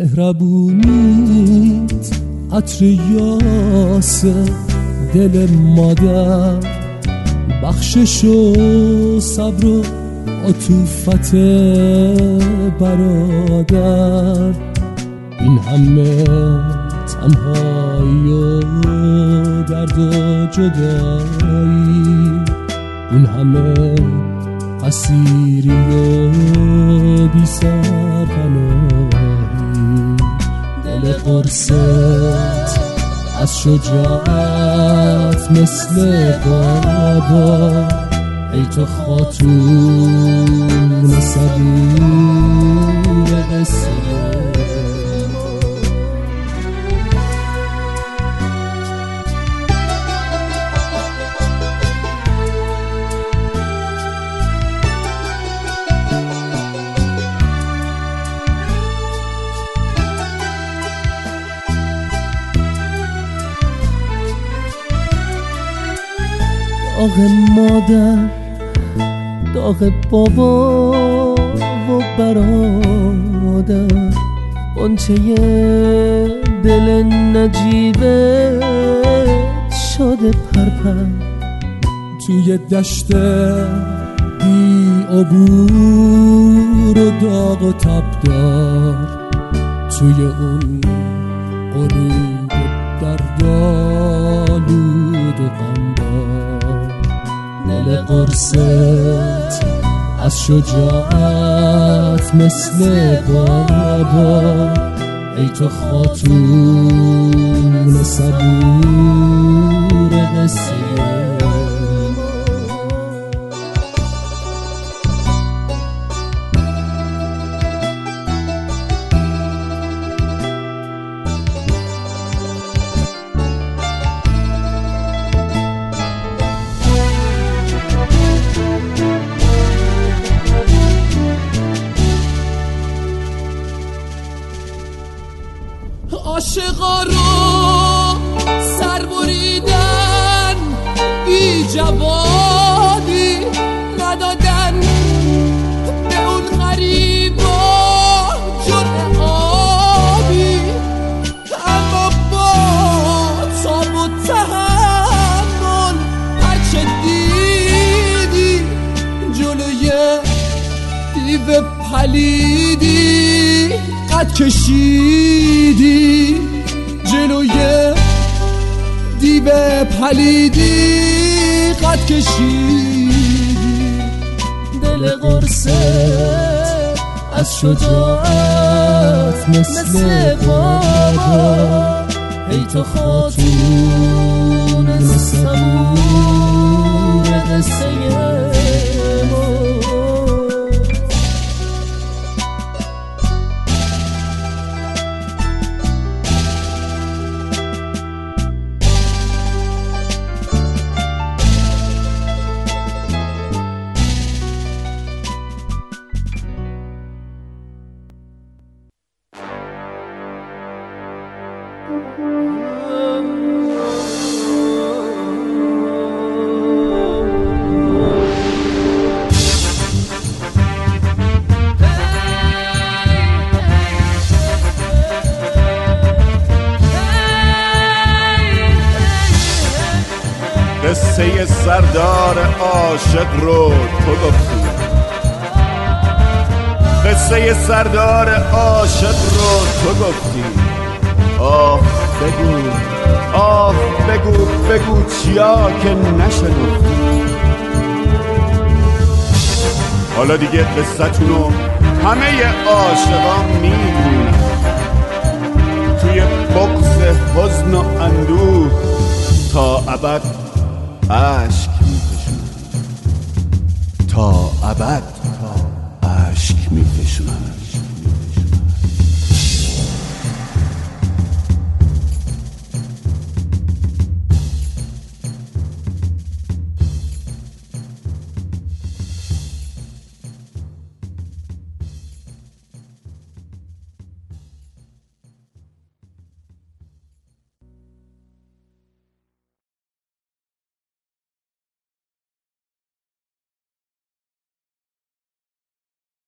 مهربونیت عطر یاس دل مادر، بخشش و صبر و عطوفت برادر، این همه تنهایی و درد و جدایی، این همه اسیری و بی سرپناهی، دل قرصت از شجاعت مثل بابا، ای تو خاتون صبور قصه. داغ مادر، داغ بابا و برادر، غنچه دل نجیبت شده پرپر، توی دشت بی عبور و داغ و تبدار، توی اون غروب دردآلود و غمبار، دل قرصت از شجاعت مثل بابا، ای تو خاتون صبور قصه. عاشقا رو سر بریدن، بی جوابی ندادن به اون غریبا جرعه آبی، اما با تاب و تحمل هرچه دیدی جلوی دیو پلیدی قد کشیدی، جلوی دیو پلیدی قد کشیدی، دل قرصت از شجاعت مثل بابا، ای تو خاتون صبور قصه ما. قصه سردار عاشق رو تو گفتی، قصه سردار عاشق رو تو گفتی. آه بگو، آه بگو، بگو چیا که نشنفتی. حالا دیگه قصتونو همه عاشقان میدونن، توی بغض حزن و اندوه تا ابد عشق میکشونن، تا ابد عشق میکشونن.